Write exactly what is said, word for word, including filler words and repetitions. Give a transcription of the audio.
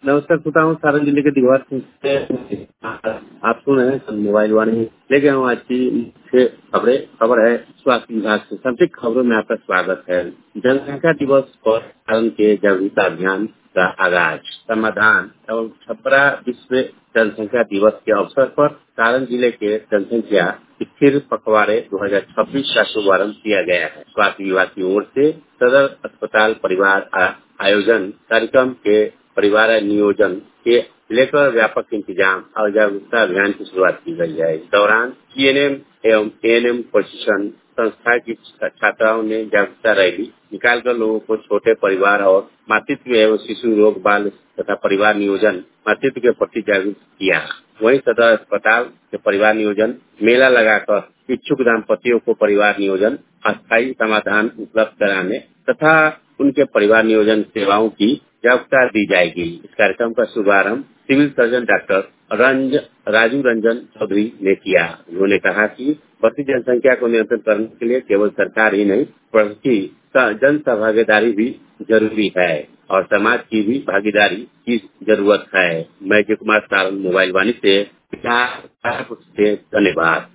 नमस्कार श्रोता हूँ सारण जिले के दिघवार से आप सुन रहे हैं मोबाइल वाणी लेके हूँ आज की मुख्य खबरें। खबर है स्वास्थ्य विभाग से। संक्षिप्त खबरों में आपका स्वागत है। जनसंख्या दिवस पर सारण के जागरूकता अभियान का आगाज। समाधान एवं छपरा विश्व जनसंख्या दिवस के अवसर पर सारण जिले के जनसंख्या स्थिर पखवाड़े दो हजार छब्बीस का शुभारंभ किया गया है। स्वास्थ्य विभाग की ओर से सदर अस्पताल परिवार आयोजन कार्यक्रम के परिवार नियोजन के लेकर व्यापक इंतजाम और जागरूकता अभियान की शुरुआत की गई है। इस दौरान सीएनएम एवं एएनएम प्रशिक्षण संस्था की छात्राओं ने जागरूकता रैली निकालकर लोगों को छोटे परिवार और मातृत्व एवं शिशु रोग बाल तथा परिवार नियोजन मातृत्व के प्रति जागरूक किया। वहीं सदर अस्पताल के परिवार नियोजन मेला लगाकर इच्छुक दाम्पतियों को परिवार नियोजन अस्थायी समाधान उपलब्ध कराने तथा उनके परिवार नियोजन सेवाओं की जागरूकता दी जाएगी। इस कार्यक्रम का शुभारंभ सिविल सर्जन डॉक्टर रंज राजू रंजन चौधरी ने किया। उन्होंने कहा कि बढ़ती जनसंख्या को नियंत्रण करने के लिए केवल सरकार ही नहीं बल्कि जन सहभागीदारी भी जरूरी है और समाज की भी भागीदारी की जरूरत है। मैं जय कुमार सारण मोबाइल वाणी से धन्यवाद।